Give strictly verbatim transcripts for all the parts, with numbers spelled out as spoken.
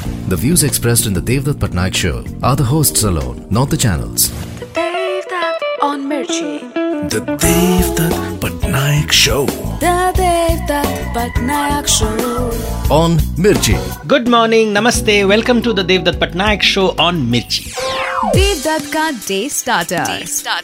The views expressed in the Devdutt Patnaik Show are the hosts alone, not the channels. The Devdutt on Mirchi. The Devdutt Patnaik Show. The Devdutt Patnaik Show. On Mirchi. Good morning, namaste, welcome to the Devdutt Patnaik Show on Mirchi. Devdutt का day starter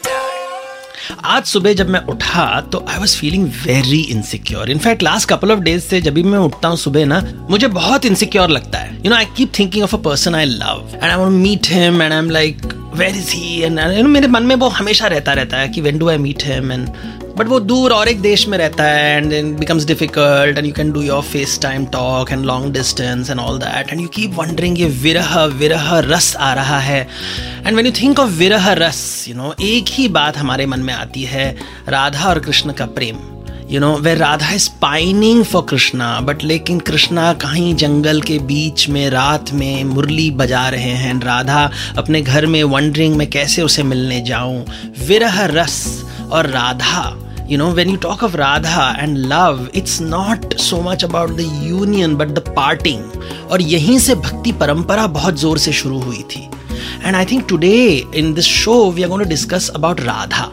आज सुबह जब मैं उठा तो I was feeling very insecure. In fact last couple of days से जब भी मैं उठता हूँ सुबह ना, मुझे बहुत इनसिक्योर लगता है. You know, I keep thinking of a person I love and I want to meet him and I am like where is he. And you know, मेरे मन में वो हमेशा रहता रहता है कि when do I meet him. And but वो दूर और एक देश में रहता है and then becomes difficult and you can do your FaceTime talk and long distance and all that and you keep wondering ये विरह विरह रस आ रहा है. And when you think of viraha rasa, you know, एक ही बात हमारे मन में आती है, राधा और कृष्ण का प्रेम. You know, way Radha is pining for Krishna, but लेकिन कृष्णा कहीं जंगल के बीच में रात में मुरली बजा रहे हैं. राधा अपने घर में वंडरिंग मैं कैसे उसे मिलने जाऊं. विरह रस और Radha. You know, when you talk of Radha and love, it's not so much about the union but the parting. और यहीं से भक्ति परंपरा बहुत जोर से शुरू हुई थी. And I think today in this show we are going to discuss about Radha.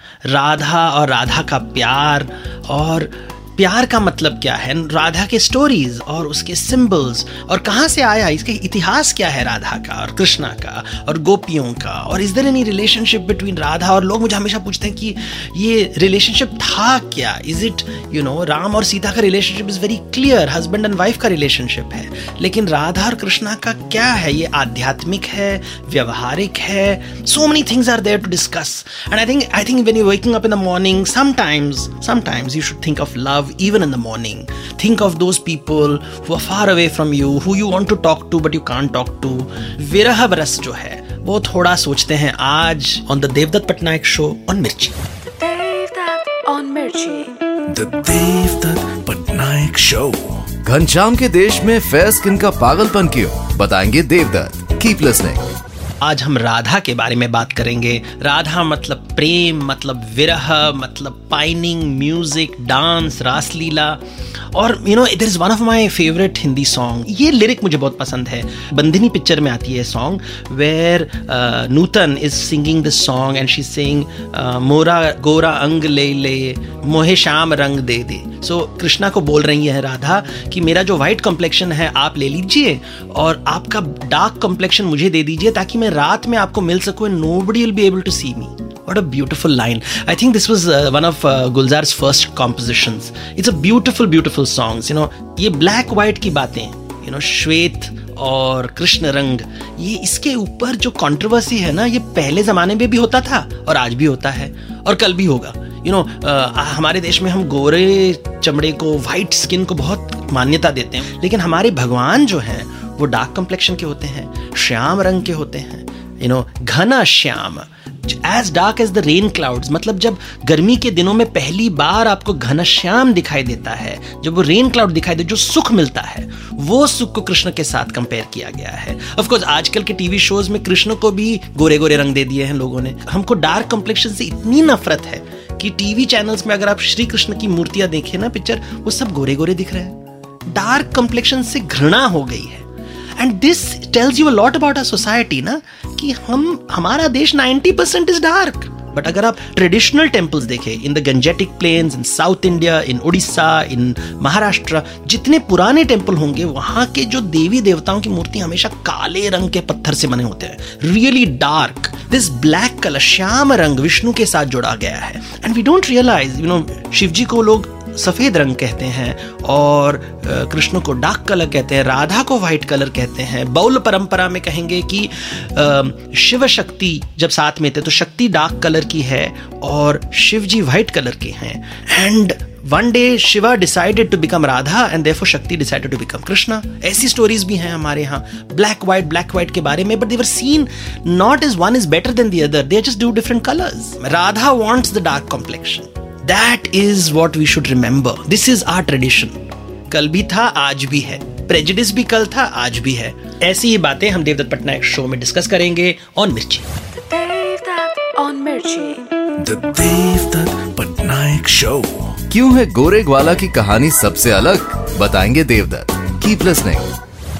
Radha और राधा का प्यार, और प्यार का मतलब क्या है, राधा के स्टोरीज और उसके सिंबल्स, और कहाँ से आया, इसके इतिहास क्या है राधा का और कृष्णा का और गोपियों का, और is there any relationship between Radha. और लोग मुझे हमेशा पूछते हैं कि ये रिलेशनशिप था क्या. Is it, you know, Ram और सीता का relationship is very clear, husband and wife का रिलेशनशिप है, लेकिन राधा और कृष्णा का क्या है, ये आध्यात्मिक है, व्यवहारिक है. So many things are there to discuss. And I think I think when you waking up in the morning, sometimes sometimes you should think of love even in the morning. Think of those people who are far away from you, who you want to talk to but you can't talk to. विरह बरस जो है वो थोड़ा सोचते हैं आज on the Devdutt Patnaik Show on Mirchi. The Devdutt on Mirchi. The Devdutt Patnaik Show. Ghanshyam के देश में फेयर स्किन का पागलपन क्यों, बताएंगे देवदत्त. Keep listening. आज हम राधा के बारे में बात करेंगे. राधा मतलब प्रेम, मतलब विरह, मतलब पाइनिंग, म्यूजिक, डांस, रासलीला. और you know, there is one of my favourite Hindi song. ये लिरिक मुझे बहुत पसंद है. बंदिनी पिक्चर में आती है song, where Nutan is singing this song and she sing मोरा गोरा अंग ले ले मोहे श्याम रंग दे दे. सो कृष्णा को बोल रही है राधा कि मेरा जो वाइट कॉम्प्लेक्शन है आप ले लीजिए और आपका डार्क कॉम्प्लेक्शन मुझे दे दीजिए ताकि मैं रात में आपको मिल सकूं and nobody will be able to see me. What a beautiful line. I think this was uh, one of uh, Gulzar's first compositions. It's a beautiful beautiful songs. You know, ये black white की बातें, you know, श्वेत और कृष्ण रंग, ये इसके ऊपर जो कंट्रोवर्सी है ना, ये पहले जमाने में भी होता था और आज भी होता है और कल भी होगा. यू नो, हमारे देश में हम गोरे चमड़े को, वाइट स्किन को बहुत मान्यता देते हैं, लेकिन हमारे भगवान जो हैं वो डार्क कॉम्प्लेक्शन के होते हैं, श्याम रंग के होते हैं. यू नो, घना श्याम, as dark as the rain clouds. मतलब जब गर्मी के दिनों में पहली बार आपको घनश्याम दिखाई देता है, जब वो रेन क्लाउड दिखाई दे, जो सुख मिलता है, वो सुख को कृष्ण के साथ कंपेयर किया गया है. ऑफ कोर्स आजकल के टीवी शोज में कृष्ण को भी गोरे गोरे रंग दे दिए हैं लोगों ने. हमको डार्क कॉम्प्लेक्शन से इतनी नफरत है कि टीवी चैनल्स में अगर आप श्री कृष्ण की मूर्तियां देखें ना, पिक्चर, वो सब गोरे गोरे दिख रहे हैं. डार्क कॉम्प्लेक्शन से घृणा हो गई है. And this tells you a lot about our society ना, कि हम हमारा देश ninety percent is dark. But अगर आप ट्रेडिशनल टेम्पल्स देखें in the Gangetic plains, in South India, in Orissa, in Maharashtra, जितने पुराने टेम्पल होंगे, वहां के जो देवी देवताओं की मूर्ति हमेशा काले रंग के पत्थर से बने होते हैं, really dark. This black colour, श्याम रंग, विष्णु के साथ जोड़ा गया है. And we don't realise, you know, Shiv ji को लोग सफेद रंग कहते हैं और कृष्ण को डार्क कलर कहते हैं, राधा को व्हाइट कलर कहते हैं. बौल परंपरा में कहेंगे कि शिव शक्ति जब साथ में थे तो शक्ति डार्क कलर की है और शिव जी व्हाइट कलर के हैं. And one day Shiva decided to become Radha and therefore Shakti decided to become Krishna. ऐसी स्टोरीज भी हैं हमारे यहाँ ब्लैक व्हाइट ब्लैक व्हाइट के बारे में, but they were seen not as one is better than the other, they are just two different colours. Radha wants the dark complexion. That is what we should remember. This is our tradition. कल भी था, आज भी है. Prejudice भी कल था, आज भी है. ऐसी ही बातें हम देवदत्त पटनायक शो में डिस्कस करेंगे on Mirchi. The Devdutt on Mirchi. The Devdutt Patnaik Show. क्यों है गोरे ग्वाला की कहानी सबसे अलग, बताएंगे देवदत्त. Keep listening.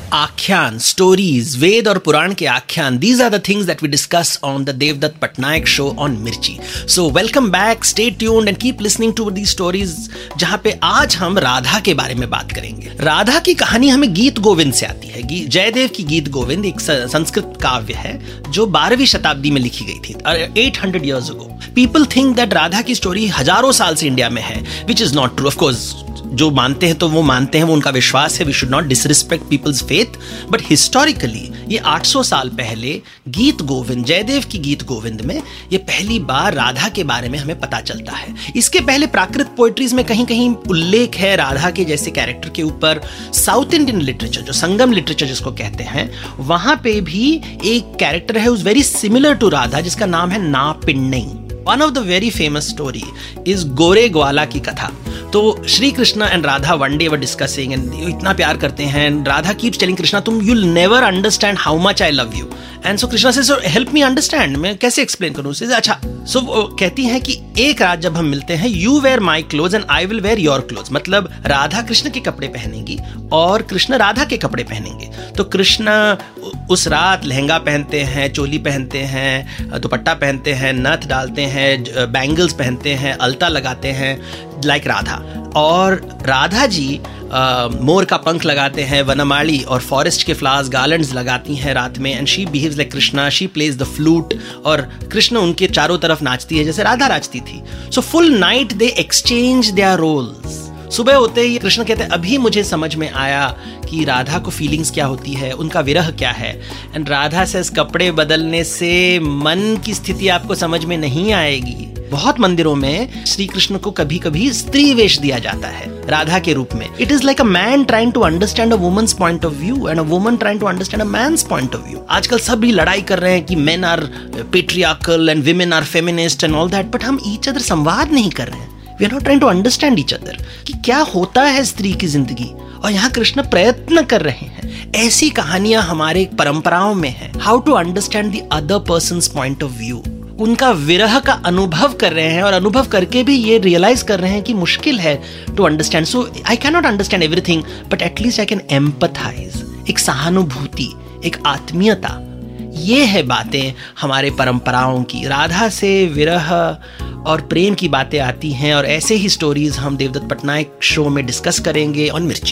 आख्यान, स्टोरीज, वेद और पुराण के आख्यान, these are the things that we discuss on the Devdutt Patnaik show on Mirchi. So welcome back, stay tuned and keep listening to these stories, जहाँ पे आज हम राधा के बारे में बात करेंगे. राधा की कहानी हमें गीत गोविंद से आती है. जयदेव की गीत गोविंद एक संस्कृत काव्य है जो बारहवीं शताब्दी में लिखी गई थी, eight hundred years ago. People think that Radha की स्टोरी हजारों साल से इंडिया में है, which is not true. Of course, जो मानते हैं तो वो मानते हैं, वो उनका विश्वास है. We should not disrespect people's faith, but historically ये आठ सौ साल पहले गीत गोविंद, जयदेव की गीत गोविंद में ये पहली बार राधा के बारे में हमें पता चलता है. इसके पहले प्राकृत पोएट्रीज में कहीं कहीं उल्लेख है राधा के जैसे कैरेक्टर के ऊपर. साउथ इंडियन लिटरेचर, जो संगम लिटरेचर जिसको कहते हैं, वहां पे भी एक कैरेक्टर है उस वेरी सिमिलर टू राधा, जिसका नाम है ना Pinnai. One of the very famous story is गोरे ग्वाला की कथा. तो Shri Krishna and Radha one day were discussing and इतना प्यार करते हैं. राधा कीप्स टेलिंग कृष्णा, तुम you will never understand how much I love you. And so Krishna से हेल्प मी अंडरस्टैंड, मैं कैसे एक्सप्लेन करूं उसे. अच्छा, सो so, कहती हैं कि एक रात जब हम मिलते हैं, you wear my clothes and I will wear your clothes. मतलब राधा कृष्ण के कपड़े पहनेंगी और कृष्ण राधा के कपड़े पहनेंगे. तो कृष्ण उस रात लहंगा पहनते हैं, चोली पहनते हैं, दुपट्टा पहनते हैं, नथ डालते हैं, बैंगल्स पहनते हैं, अलता लगाते हैं लाइक राधा. और राधा जी आ, मोर का पंख लगाते हैं, वनमाली और फॉरेस्ट के फ्लावर्स गार्लैंड्स लगाती हैं रात में. And she behaves like Krishna, she plays the flute और कृष्ण उनके चारों तरफ नाचती है जैसे राधा नाचती थी. So full night they exchange their roles. सुबह होते ही कृष्ण कहते हैं, अभी मुझे समझ में आया कि राधा को फीलिंग्स क्या होती है, उनका विरह क्या है. एंड राधा से कपड़े बदलने से मन की स्थिति आपको समझ में नहीं आएगी. बहुत मंदिरों में श्री कृष्ण को कभी कभी स्त्री वेश दिया जाता है राधा के रूप में. It is like a man trying to understand a woman's point of view and a woman trying to understand a man's point of view. आजकल सभी लड़ाई कर रहे हैं कि men are patriarchal and women are feminist and all that, but हम each other संवाद नहीं कर रहे हैं. We are not trying to understand each other कि क्या होता है स्त्री की जिंदगी. और यहाँ कृष्ण प्रयत्न कर रहे हैं. ऐसी कहानियां हमारे परंपराओं में है. How to understand the other person's point of view. उनका विरह का अनुभव कर रहे हैं और अनुभव करके भी ये रियलाइज कर रहे हैं कि मुश्किल है to understand. So I can not understand everything, but at least I can empathise. एक सहानुभूति, एक आत्मीयता, ये है बातें हमारे परंपराओं की. राधा से विरह और प्रेम की बातें आती हैं और ऐसे ही स्टोरीज हम देवदत्त पटनायक शो में डिस्कस करेंगे on Mirchi.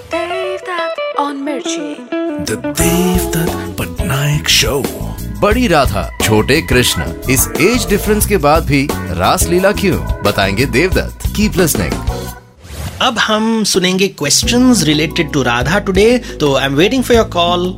Devdutt on Mirchi. The Devdutt Patnaik Show. बड़ी राधा, छोटे कृष्ण, इस एज डिफरेंस के बाद भी रासलीला क्यों, बताएंगे देवदत्त. Keep listening. अब हम सुनेंगे questions related to Radha today. तो I am waiting for your call.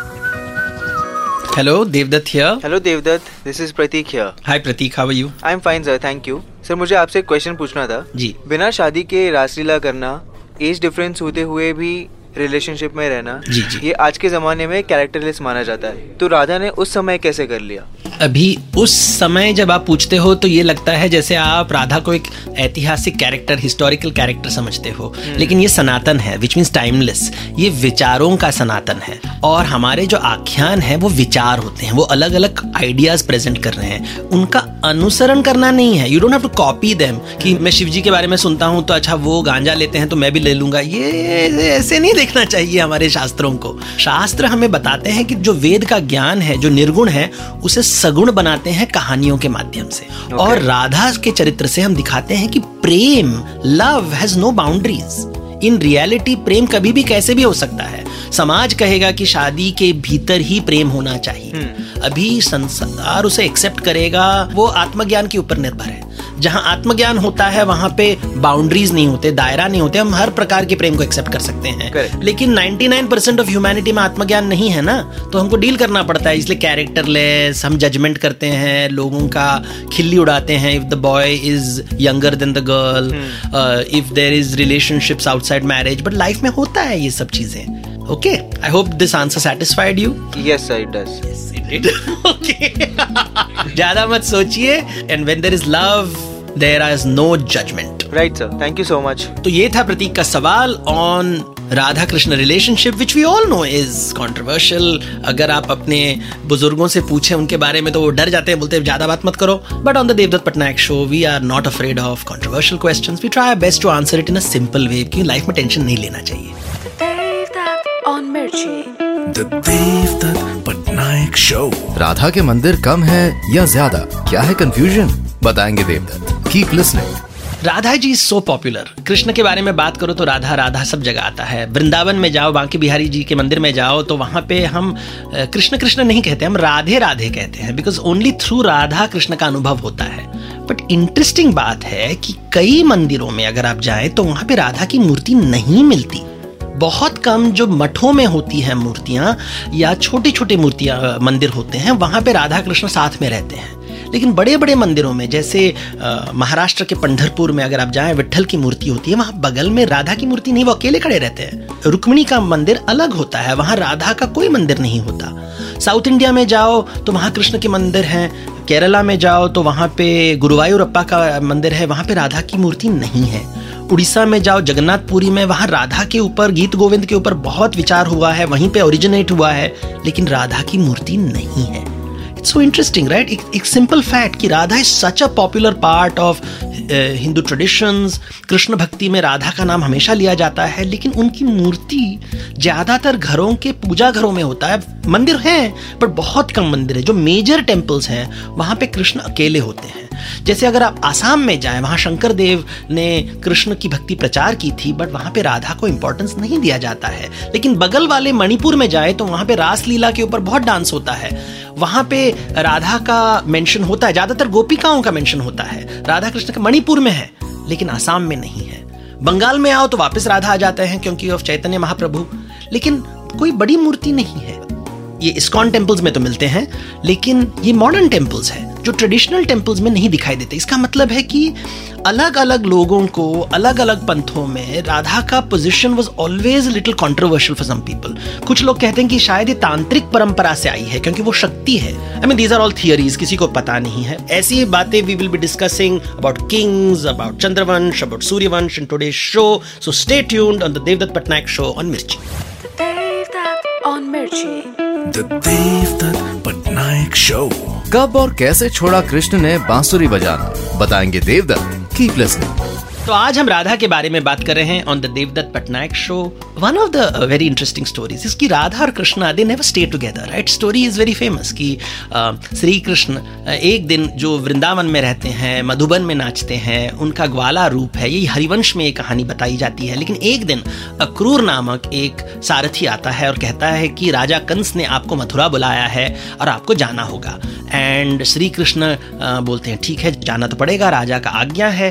Hello, Devdutt here. Hello Devdutt, this is Pratik here. Hi Pratik, how are you? I'm fine sir, thank you. Sir मुझे आपसे एक question पूछना था. जी. बिना शादी के रासलीला करना, एज डिफरेंस होते हुए भी रिलेशनशिप में रहना, जी जी, ये आज के जमाने में कैरेक्टरलेस माना जाता है. तो राधा ने उस समय कैसे कर लिया? अभी उस समय जब आप पूछते हो तो ये लगता है जैसे आप राधा को एक ऐतिहासिक कैरेक्टर, हिस्टोरिकल कैरेक्टर समझते हो, लेकिन ये सनातन है, विच मीन्स टाइमलेस. ये विचारों का सनातन है और हमारे जो आख्यान है वो विचार होते हैं, वो अलग अलग आइडियाज प्रेजेंट कर रहे हैं. उनका अनुसरण करना नहीं है. You don't have to copy them कि मैं शिव जी के बारे में सुनता हूँ तो अच्छा वो गांजा लेते हैं तो मैं भी ले लूंगा. ये ऐसे नहीं देखना चाहिए हमारे शास्त्रों को. शास्त्र हमें बताते हैं कि जो वेद का ज्ञान है, जो निर्गुण है, उसे सगुण बनाते हैं कहानियों के माध्यम से. okay. और राधा के चरित्र से हम दिखाते हैं कि प्रेम, love has no boundaries. In reality प्रेम कभी भी कैसे भी हो सकता है. समाज कहेगा कि शादी के भीतर ही प्रेम होना चाहिए. hmm. अभी संसार उसे एक्सेप्ट करेगा, वो आत्मज्ञान के ऊपर निर्भर है. जहां आत्मज्ञान होता है वहां पे बाउंड्रीज नहीं होते, दायरा नहीं होते. हम हर प्रकार के प्रेम को एक्सेप्ट कर सकते हैं. Correct. लेकिन निन्यानवे परसेंट ऑफ ह्यूमैनिटी में आत्मज्ञान नहीं है ना, तो हमको डील करना पड़ता है. इसलिए कैरेक्टरलेस हम जजमेंट करते हैं, लोगों का खिल्ली उड़ाते हैं. If the boy is younger than the girl, if there is relationships outside marriage, but life में होता है ये सब चीजें. Okay, I hope this answer satisfied you. Yes sir, it does. Yes it did. Okay, ज्यादा मत सोचिए. And when there is love there is no judgment. Right sir, thank you so much. तो ये था प्रतीक का सवाल on Radha Krishna relationship, which we all know is controversial. अगर आप अपने बुजुर्गों से पूछें उनके बारे में तो वो डर जाते हैं, बोलते हैं ज्यादा बात मत करो. But on the Devdutt Pattanaik show we are not afraid of controversial questions. We try our best to answer it in a simple way, क्योंकि लाइफ में टेंशन नहीं लेना चाहिए. Devdutt on Mirchi. The Devdutt Patnaik Show. Radha के मंदिर कम है या ज्यादा, क्या है कंफ्यूजन, बताएंगे Devdutt. Keep listening. Radha ji is so popular. Krishna के बारे में बात करो तो राधा राधा सब जगह आता है। वृंदावन में जाओ, बांके बिहारी जी के मंदिर में जाओ तो वहां पे हम कृष्ण कृष्ण नहीं कहते, हम राधे राधे कहते हैं, because only through Radha Krishna का अनुभव होता है। बट इंटरेस्टिंग बात है कि कई मंदिरों में अगर आप जाएं तो वहां पे राधा की मूर्ति नहीं मिलती। बहुत कम जो मठों में होती हैं मूर्तियां या छोटे छोटे मूर्तियां मंदिर होते हैं, वहां पे राधा कृष्ण साथ में रहते हैं। लेकिन बड़े बड़े मंदिरों में, जैसे महाराष्ट्र के पंढरपुर में अगर आप जाएं, विट्ठल की मूर्ति होती है, वहां बगल में राधा की मूर्ति नहीं, वो अकेले खड़े रहते हैं। रुक्मिणी का मंदिर अलग होता है, वहां राधा का कोई मंदिर नहीं होता। साउथ इंडिया में जाओ तो वहां कृष्ण के मंदिर हैं। केरला में जाओ तो वहां पे गुरुवायूरप्पा का मंदिर है, वहां पे राधा की मूर्ति नहीं है। उड़ीसा में जाओ, जगन्नाथपुरी में, वहां राधा के ऊपर, गीत गोविंद के ऊपर बहुत विचार हुआ है, वहीं पे ओरिजिनेट हुआ है, लेकिन राधा की मूर्ति नहीं है। So interesting, right? एक सिंपल फैक्ट कि Radha is such a popular part of Hindu traditions. Krishna भक्ति में राधा का नाम हमेशा लिया जाता है, लेकिन उनकी मूर्ति ज्यादातर घरों के पूजा घरों में होता है। मंदिर हैं पर बहुत कम मंदिर है। जो मेजर टेम्पल्स हैं वहां पे कृष्ण अकेले होते हैं। जैसे अगर आप आसाम में जाएं, वहां शंकर देव ने कृष्ण की भक्ति प्रचार की थी, बट वहां पे राधा को इंपॉर्टेंस नहीं दिया जाता है। लेकिन बगल वाले मणिपुर में जाए तो वहां पे रास लीला के ऊपर बहुत डांस होता है, वहां पे राधा का मेंशन होता है, ज्यादातर गोपिकाओं का मेंशन होता है। राधा कृष्ण का मणिपुर में है लेकिन आसाम में नहीं है। बंगाल में आओ तो वापस राधा आ जाते हैं क्योंकि ऑफ चैतन्य महाप्रभु, लेकिन कोई बड़ी मूर्ति नहीं है। ये इस्कॉन टेम्पल्स में तो मिलते हैं, लेकिन ये मॉडर्न टेम्पल्स हैं जो ट्रेडिशनल टेम्पल्स में नहीं दिखाई देते। इसका मतलब है कि अलग अलग लोगों को अलग अलग पंथों में राधा का position was always little controversial for some people. कुछ लोग कहते हैं कि शायद ये तांत्रिक परंपरा से आई है क्योंकि वो शक्ति है। I mean these are all theories, किसी को पता नहीं है। ऐसी बातें we will be discussing about kings, about Chandravansh, about Suryavansh in today's show. So stay tuned on the Devdutt Pattanaik show on Mirchi. Devdutt on Mirchi. The Devdutt Patnaik Show. कब और कैसे छोड़ा कृष्ण ने बांसुरी बजाना, बताएंगे देवदत्त। Keep listening. तो आज हम राधा के बारे में बात कर रहे हैं on the Devdutt Pattanaik show. One of the very interesting stories इसकी, राधा और Krishna they never stay together, right? Story is very famous कि श्री कृष्ण एक दिन जो वृंदावन में रहते हैं, मधुबन में नाचते हैं, उनका ग्वाला रूप है। ये हरिवंश में एक कहानी बताई जाती है। लेकिन एक दिन अक्रूर नामक एक सारथी आता है और कहता है कि राजा कंस ने आपको मथुरा बुलाया है और आपको जाना होगा। एंड श्री कृष्ण बोलते हैं ठीक है, जाना तो पड़ेगा, राजा का आज्ञा है।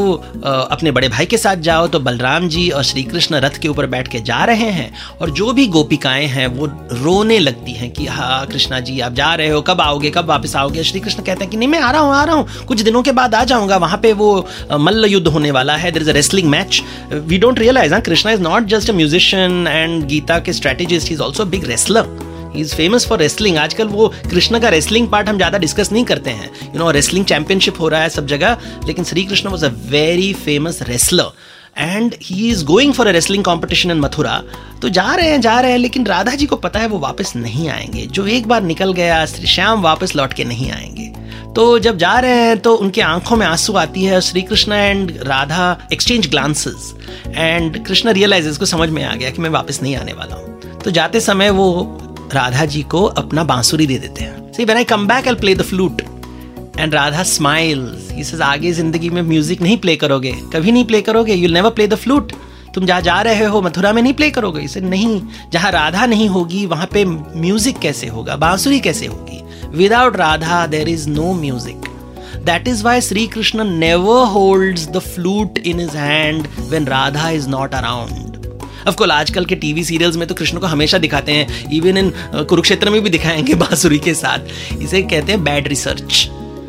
तो अपने बड़े भाई के साथ जाओ। तो बलराम जी और श्री कृष्ण रथ के ऊपर बैठ के जा रहे हैं और जो भी गोपिकाएं हैं वो रोने लगती हैं कि हाँ कृष्णा जी आप जा रहे हो, कब आओगे, कब वापस आओगे? श्री कृष्ण कहते हैं कि नहीं, मैं आ रहा हूँ आ रहा हूँ कुछ दिनों के बाद आ जाऊंगा। वहां पे वो मल्ल युद्ध होने वाला है, there is a wrestling match. We don't realise Krishna is not just a musician and Gita के strategist, he is also big wrestler. He is famous for wrestling. आजकल वो कृष्ण का रेसलिंग पार्ट हम ज्यादा डिस्कस नहीं करते हैं। यू नो रेसलिंग चैंपियनशिप हो रहा है सब जगह, लेकिन Shri Krishna was a very famous wrestler and he is going for a wrestling competition in Mathura. तो जा रहे हैं जा रहे हैं लेकिन राधा जी को पता है वो वापस नहीं आएंगे। जो एक बार निकल गया श्री श्याम वापस लौट के नहीं आएंगे। तो जब जा रहे हैं तो उनके आंखों में आंसू आती है। Shri Krishna and Radha exchange glances and Krishna realises, को समझ में आ गया कि मैं वापस नहीं आने वाला हूँ। तो जाते समय वो राधा जी को अपना बांसुरी दे देते हैं। See, when I come back, I'll play the flute. And Radha smiles. He says, आगे जिंदगी में म्यूजिक नहीं प्ले करोगे, कभी नहीं प्ले करोगे। You'll never play the flute. तुम जहाँ जा रहे हो मथुरा में नहीं प्ले करोगे। इसे नहीं, जहाँ राधा नहीं होगी वहां पे म्यूजिक कैसे होगा, बांसुरी कैसे होगी? Without Radha, there is no music. That is why Sri Krishna never holds the flute in his hand when Radha is not around. Of course, आजकल के टीवी सीरियल्स में तो कृष्ण को हमेशा दिखाते हैं, इवन इन कुरुक्षेत्र में भी दिखाएंगे बांसुरी के साथ। इसे कहते हैं bad research.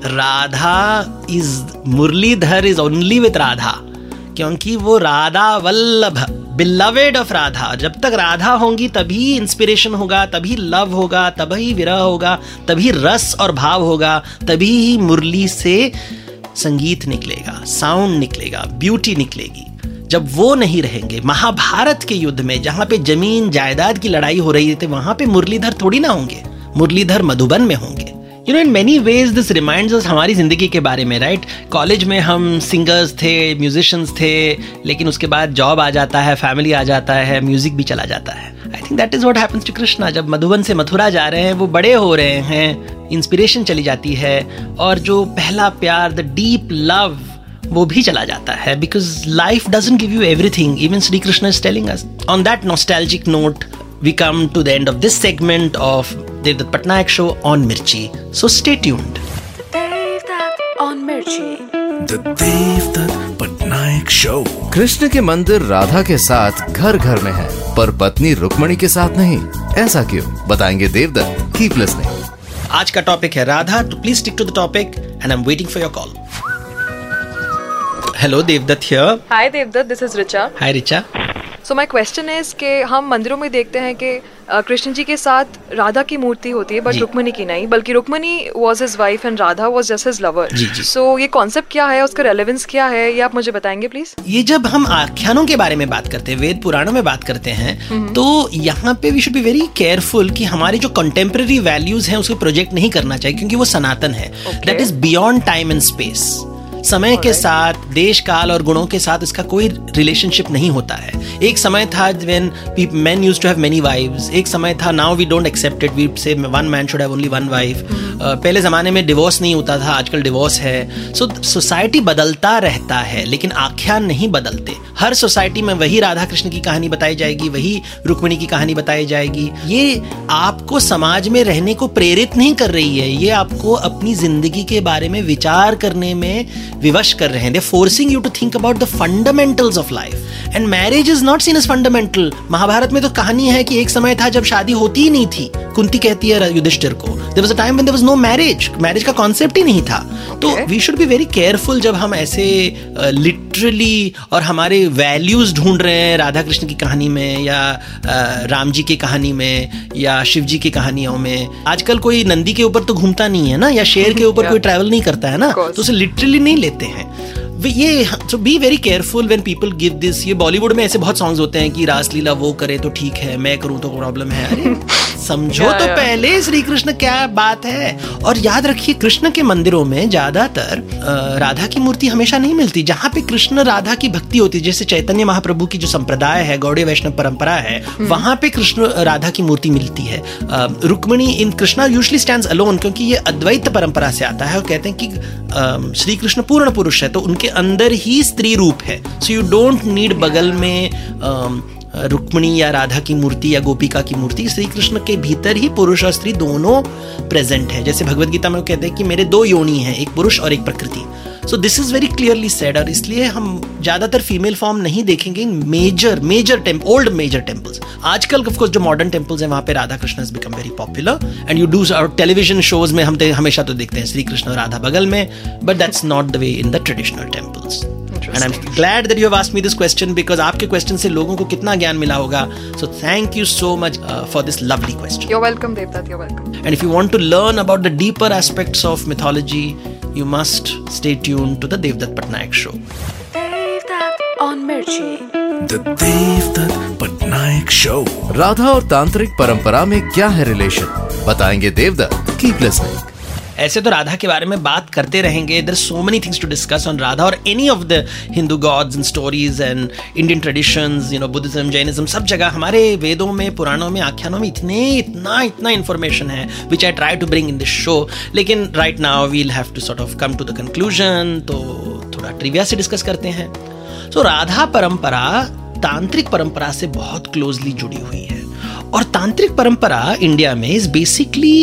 Radha is, Murlidhar is only with Radha, क्योंकि वो राधा वल्लभ, बिलवेड ऑफ राधा। जब तक राधा होंगी तभी इंस्पिरेशन होगा, तभी लव होगा, तभी विरह होगा, तभी रस और भाव होगा, तभी ही मुरली से संगीत निकलेगा, साउंड निकलेगा, ब्यूटी निकलेगी। जब वो नहीं रहेंगे, महाभारत के युद्ध में जहां पे जमीन जायदाद की लड़ाई हो रही थी, वहां पे मुरलीधर थोड़ी ना होंगे। मुरलीधर मधुबन में होंगे। You know in many ways this reminds us हमारी जिंदगी के बारे में, राइट? कॉलेज में हम सिंगर्स थे, म्यूजिशियंस थे, लेकिन उसके बाद जॉब आ जाता है, फैमिली आ जाता है, म्यूजिक भी चला जाता है. I think that is what happens to Krishna. जब मधुबन से मथुरा जा रहे हैं, वो बड़े हो रहे हैं, इंस्पिरेशन चली जाती है, और जो पहला प्यार, द डीप लव, वो भी चला जाता है. Because life doesn't give you everything. Even Shri Krishna is telling us. On that nostalgic note we come to the end of this segment of Devdutt Patnaik Show on Mirchi. So stay tuned. Devdutt on Mirchi. The Devdutt Patnaik Show. Krishna के मंदिर राधा के साथ घर घर में है, पर पत्नी रुक्मणी के साथ नहीं. ऐसा क्यों? बताएंगे देवदत्त. Keep listening. आज का टॉपिक है राधा. तो please stick to the topic and I am waiting for your call. Hello Devdutt here. Hi Devdutt, this is Richa. Hi Richa. So my question is कि हम मंदिरों में देखते हैं कि कृष्ण जी के साथ राधा की मूर्ति होती है, बट रुक्मणी की नहीं, बल्कि Rukmini was his wife and Radha was just his lover. So ये कॉन्सेप्ट क्या है, उसका रेलेवेंस क्या है, ये आप मुझे बताएंगे प्लीज. ये जब हम आख्यानों के बारे में बात करते हैं, वेद पुराणों में बात करते हैं, तो यहाँ पे we should be very careful कि हमारे जो कंटेम्प्रेरी वैल्यूज हैं उसको प्रोजेक्ट नहीं करना चाहिए, क्योंकि वो सनातन है. That is beyond time and space. समय के साथ, देश काल और गुणों के साथ इसका कोई रिलेशनशिप नहीं होता है. एक समय था when men used to have many wives. एक समय था, now we don't accept it. We say one man should have only one wife. uh, पहले जमाने में डिवोर्स नहीं होता था, आजकल डिवोर्स है. सो सोसाइटी बदलता रहता है, लेकिन आख्यान नहीं बदलते. हर सोसाइटी में वही राधा कृष्ण की कहानी बताई जाएगी, वही रुक्मिणी की कहानी बताई जाएगी. ये आपको समाज में रहने को प्रेरित नहीं कर रही है, ये आपको अपनी जिंदगी के बारे में विचार करने में विवश कर रहे हैं. They're forcing you to think about the fundamentals of life. And marriage is not seen as fundamental. Mahabharat में तो कहानी है कि एक समय था जब शादी होती ही नहीं थी. कुंती कहती है युधिष्ठिर को, there was a time when there was no marriage. Marriage का कॉन्सेप्ट ही नहीं था. तो we should be very careful जब हम ऐसे लिटरली uh, और हमारे वैल्यूज ढूंढ रहे हैं राधा कृष्ण की कहानी में, या uh, राम जी की कहानी में, या शिव जी की कहानियों में. आजकल कोई नंदी के ऊपर तो घूमता नहीं है ना, या शेर के ऊपर कोई ट्रैवल नहीं करता है ना, तो उसे लिटरली नहीं लेते हैं. ये so be very careful when people give this. ये बॉलीवुड में ऐसे बहुत सॉन्ग्स होते हैं कि रासलीला वो करे तो ठीक है, मैं करूं तो प्रॉब्लम है. अरे समझो तो पहले श्री कृष्ण क्या बात है. और याद रखिए, कृष्ण के मंदिरों में ज्यादातर राधा की मूर्ति हमेशा नहीं मिलती. जहाँ पे कृष्ण राधा की भक्ति होती है, जैसे चैतन्य महाप्रभु की जो संप्रदाय है, गौड़ीय वैष्णव परंपरा है, वहां पे कृष्ण राधा की मूर्ति मिलती है. Rukmini and Krishna usually stands alone, क्योंकि ये अद्वैत परंपरा से आता है. और कहते हैं कि श्री कृष्ण पूर्ण पुरुष है, तो उनके अंदर ही स्त्री रूप है. सो यू डोंट नीड बगल में रुक्मिणी या राधा की मूर्ति या गोपिका की मूर्ति. श्री कृष्ण के भीतर ही पुरुष और स्त्री दोनों प्रेजेंट है. जैसे भगवद गीता में वो कहते हैं कि मेरे दो योनि हैं, एक पुरुष और एक प्रकृति. So this is very clearly said. और इसलिए हम ज्यादातर फीमेल फॉर्म नहीं देखेंगे in major major temple, old major temples. आजकल ऑफ कोर्स जो मॉडर्न टेम्पल्स हैं, वहां पे Radha Krishna has become very popular. And you do television shows में हम हमेशा तो देखते हैं श्री कृष्ण और राधा बगल में, but that's not the way in the traditional temples. And I'm glad that you have asked me this question, because आपके question से लोगों को कितना ज्ञान मिला होगा. So thank you so much uh, for this lovely question. You're welcome, Devdutt. You're welcome. And if you want to learn about the deeper aspects of mythology, you must stay tuned to the Devdutt Patnaik Show. Devdutt on Mirchi. The Devdutt Patnaik Show. Radha और तांत्रिक परंपरा में क्या है relation? बताएंगे Devdutt. Keep listening. ऐसे तो राधा के बारे में बात करते रहेंगे. There so many things to discuss on Radha और any of the Hindu gods and stories and Indian traditions, you know, Buddhism, Jainism, सब जगह हमारे वेदों में, पुराणों में, आख्यानों में इतने इतना इतना इन्फॉर्मेशन है which I try to bring in this show. लेकिन right now we'll have to sort of come to the conclusion. तो थोड़ा ट्रिविया से डिस्कस करते हैं. सो so, राधा परंपरा तांत्रिक परंपरा से बहुत क्लोजली जुड़ी हुई है. और तांत्रिक परंपरा इंडिया में इज बेसिकली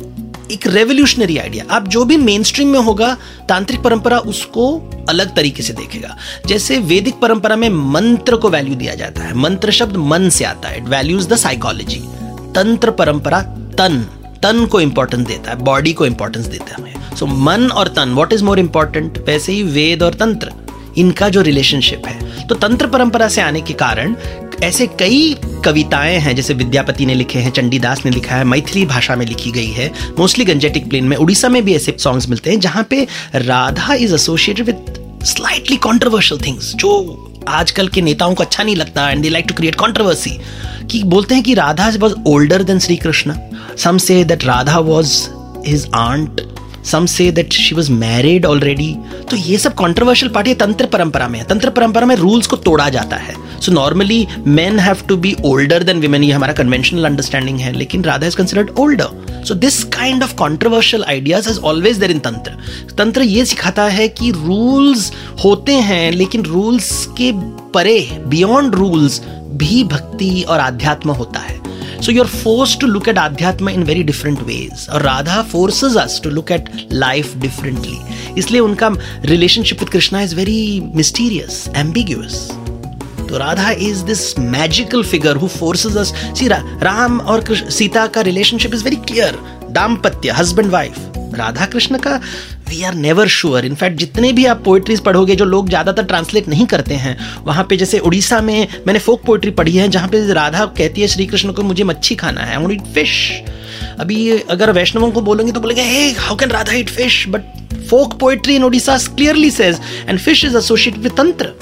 एक रेवोल्यूशनरी आइडिया. आप जो भी मेन स्ट्रीम में होगा, तांत्रिक परंपरा उसको अलग तरीके से देखेगा. जैसे वैदिक परंपरा में मंत्र को वैल्यू दिया जाता है. मंत्र शब्द मन से आता है. It values the psychology. तंत्र परंपरा तन तन को इंपॉर्टेंस देता है, बॉडी को इंपॉर्टेंस देता है. सो so, मन और तन, व्हाट इज मोर इंपॉर्टेंट? वैसे ही वेद और तंत्र, इनका जो रिलेशनशिप है. तो तंत्र परंपरा से आने के कारण ऐसे कई कविताएं हैं, जैसे विद्यापति ने लिखे हैं, चंडीदास ने लिखा है, मैथिली भाषा में लिखी गई है, मोस्टली गंजेटिक प्लेन में. उड़ीसा में भी ऐसे सॉन्ग्स मिलते हैं जहां पे Radha is associated with slightly controversial things, जो आजकल के नेताओं को अच्छा नहीं लगता. And they like to create controversy. कि बोलते हैं कि Radha was older than Shri Krishna. Some say that Radha was his aunt. Some say that she was married already. तो ये सब controversial part ये तंत्र परंपरा में है. तंत्र परंपरा में rules को तोड़ा जाता है. So normally men have to be older than women. ये हमारा conventional understanding है. लेकिन Radha is considered older. So this kind of controversial ideas is always there in tantra. तंत्र ये सिखाता है कि rules होते हैं, लेकिन rules के परे beyond rules भी भक्ति और आध्यात्म होता है. So you're forced to look at Adhyatma in very different ways. और Radha forces us to look at life differently. इसलिए उनका relationship with Krishna is very mysterious, ambiguous. तो Radha is this magical figure who forces us. See, Ram और सीता का relationship is very clear. दाम्पत्य, husband wife. Radha Krishna का we are never sure. In fact जितने भी आप पोइट्रीज पढ़ोगे जो लोग ज्यादातर ट्रांसलेट नहीं करते हैं, वहां पे जैसे उड़ीसा में मैंने फोक पोइट्री पढ़ी है जहां पे राधा कहती है श्री कृष्ण को मुझे मच्छी खाना है, I want to eat fish. अभी अगर वैष्णवों को बोलेंगे तो बोलेंगे hey how can Radha eat fish, but folk poetry in Odisha clearly says and fish is associated with tantra.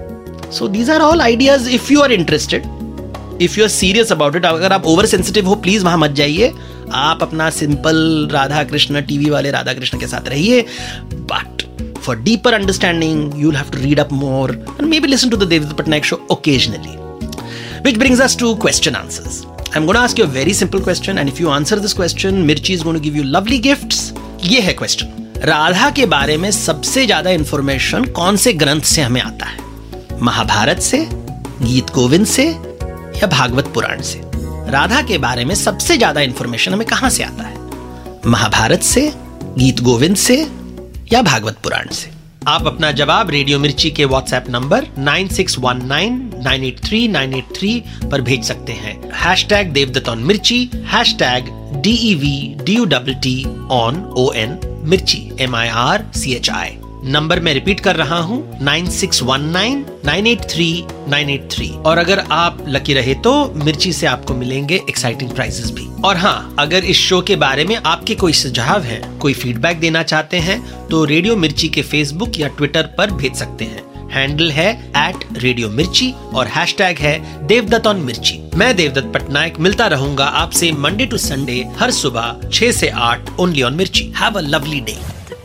So these are all ideas. If you are interested, if you are serious about it, अगर आप over sensitive हो please वहां मत जाइए. आप अपना simple Radha Krishna TV वाले राधा कृष्ण के साथ रहिए. But for deeper understanding you will have to read up more and maybe listen to the Devdutt Pattanaik show occasionally. Which brings us to question answers. I'm going to ask you a very simple question and if you answer this question, Mirchi is going to give you lovely gifts. ये है question. Radha के बारे में सबसे ज्यादा information कौन से ग्रंथ से हमें आता है? महाभारत से, गीत गोविंद से या भागवत पुराण से? राधा के बारे में सबसे ज्यादा इंफॉर्मेशन हमें कहां से आता है? महाभारत से, गीत गोविंद से या भागवत पुराण से? आप अपना जवाब रेडियो मिर्ची के WhatsApp number nine six one nine nine eight three nine eight three पर भेज सकते हैं. Hashtag Devdutt on Mirchi, hashtag D E V D U double T on O N Mirchi, M I R C H I. Number मैं repeat कर रहा हूं nine six one nine nine eight three nine eight three. और अगर आप lucky रहे तो मिर्ची से आपको मिलेंगे एक्साइटिंग प्राइजेस भी. और हाँ, अगर इस शो के बारे में आपके कोई सुझाव है, कोई फीडबैक देना चाहते हैं तो रेडियो मिर्ची के फेसबुक या ट्विटर पर भेज सकते हैं. हैंडल है एट रेडियो मिर्ची और हैशटैग है देवदत्त ऑन मिर्ची. मैं देवदत्त पटनायक मिलता रहूंगा आपसे मंडे टू संडे हर सुबह छह से आठ only on Mirchi. Have a lovely day.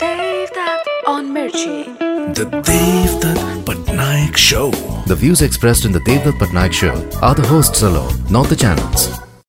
On Mirchi. The Devdutt Patnaik Show. The views expressed in the Devdutt Patnaik Show are the hosts alone, not the channels.